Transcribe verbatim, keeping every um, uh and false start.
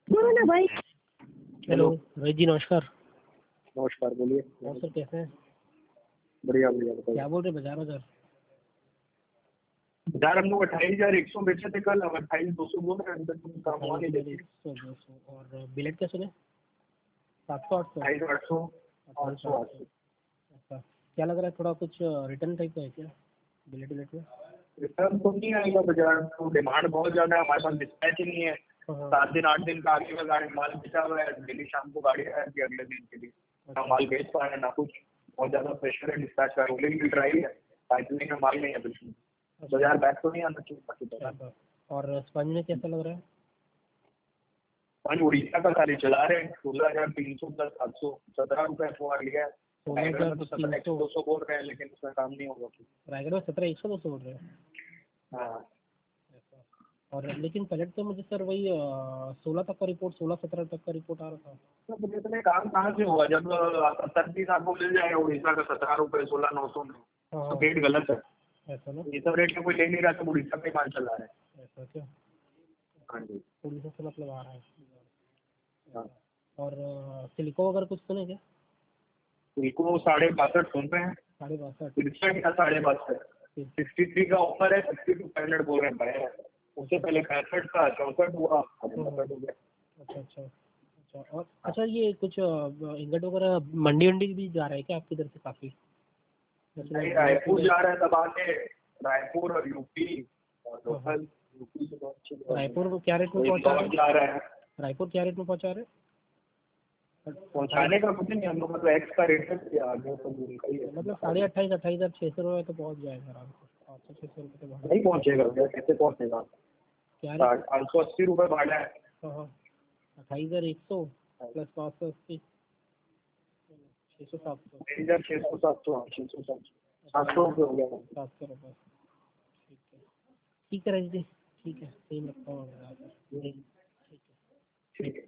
बोलो ना भाई। हेलो भाई जी, नमस्कार। नमस्कार, बोलिए। और सर कैसे हैं? बढ़िया बढ़िया, बताइए। क्या बोल रहे बाजार बाजार? बाजार हम लोग अट्ठाईस हजार एक सौ बेचे थे कल, अब अट्ठाईस दो सौ बोल रहे हैं। अंदर तुम काम हुआ नहीं देखिए। सौ दो सौ और बिलेट क्या सुने? सात सौ आठ सौ अट्ठाईस आठ सौ आठ सौ आठ सौ। अच्छा, क्या लग रहा है थोड़ा कुछ रिटर्न टाइप का है क्या बिलेट बिलेट में? रिटर्न तो नहीं आएगा बाजार, तो डिमांड बहुत ज्यादा है, हमारे पास डिस्पैच ही नहीं है। सात दिन आठ दिन का आगे का गाड़ी माल बेचा हुआ है, डेली शाम को गाड़ी आ जाती है अगले दिन के लिए। ना माल बेच पा रहे हैं ना कुछ, बहुत ज्यादा प्रेशर है डिस्पैच का। रोलिंग भी ड्राई है, पाइपलाइन में माल नहीं है बिल्कुल। बाजार बैक तो नहीं आना चाहिए बाकी तो। और स्पंज में कैसा लग रहा है? स्पंज उड़ीसा का सारी चला रहे हैं, सोलह हजार तीन सौ प्लस सात सौ सत्रह रुपए फुहार लिया है। रायगढ़ में तो सत्रह एक सौ दो सौ बोल रहे हैं, लेकिन उसमें काम नहीं होगा। रायगढ़ में सत्रह एक सौ दो सौ बोल रहे हैं। हाँ, और लेकिन पहले तो मुझे सर वही सोलह तक का रिपोर्ट, सोलह सत्रह तक का रिपोर्ट आ रहा था। तो इतने काम कहाँ से होगा जब सत्तर तीस आपको मिल जाएगा उड़ीसा का सत्रह रुपए सोलह नौ सौ में। तो रेट गलत है। ऐसा ना? ये सब रेट में कोई ले नहीं रहा, तो उड़ीसा पे माल चला रहा है। ऐसा क्या? हाँ जी, उड़ीसा से मतलब आ रहा है। हाँ। और सिलिको वगैरह कुछ सुने क्या? इनको साढ़े बासठ सुन रहे हैं। साढ़े बासठ तिरसठ या साढ़े बासठ सिक्सटी थ्री का ऑफर है, सिक्सटी टू फाइव हंड्रेड बोल रहे हैं बाय है। उससे पहले पैंसठ का चौसठ हुआ, पैंसठ हो गया। अच्छा अच्छा अच्छा। और अच्छा, ये कुछ इंगट वगैरह मंडी वंडी भी जा रहा है क्या आपकी इधर से काफी? नहीं, रायपुर जा रहे हैं दबा के। रायपुर और यूपी और लोकल। यूपी से बहुत अच्छे रायपुर को क्या रेट में पहुंचा रहे हैं? जा रहे हैं। रायपुर क्या रेट में पहुंचा रहे हैं? पहुंचाने का कुछ नहीं, हम लोग मतलब एक्स का रेट है, आगे तो उनका ही है। मतलब साढ़े अट्ठाईस अट्ठाईस हजार छः सौ रुपये तो पहुंच जाएगा आराम से। पाँच सौ छः सौ रुपये तो नहीं पहुंचेगा भैया, कैसे पहुंचेगा? क्या आठ सौ अस्सी रुपये भाड़ा है। हाँ हाँ, अट्ठाईस हजार एक सौ प्लस पाँच सौ अस्सी, छः सौ सात सौ हजार छः सौ सात सौ छः सौ सात सौ सात सौ रुपये हो गया। सात सौ रुपये। ठीक है ठीक है रजनी, ठीक है, सही रखता हूँ। ठीक है।